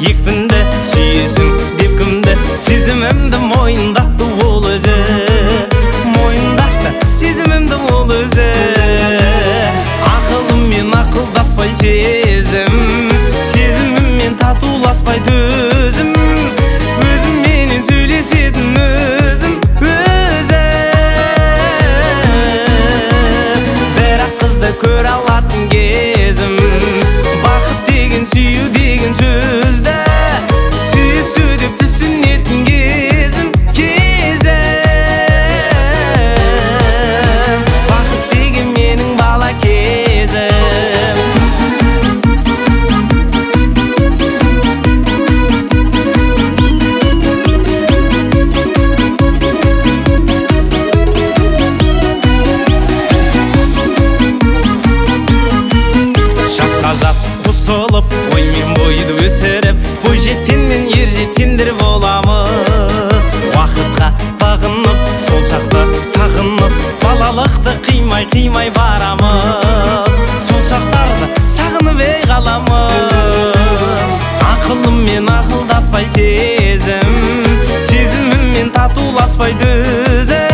екпінді сүйесің деп кімді, сезімімді мойындатты ол өзі, мойындатты сезімімді ол өзі. Ақылыммен ақылдаспай сезіміммен татуласпай төзім, өзімменен сөйлесетін өзім. Бірақ қызды көр алатын кезім, бақыт деген сүю деген сөзді сүйісу деп түсінетін кезім. Бақыт деген менің бала кезім. Жасқа жас қосылып, оймен бойды өсіріп, бойжеткен мен ержеткендер боламыз. Уақытқа бағынып, сол шақты сағынып, балалықты қимай барамыз. Сол шақтарды сағынып қаламыз. Ақылыммен ақылдаспай сезіміммен татуласпай төзім,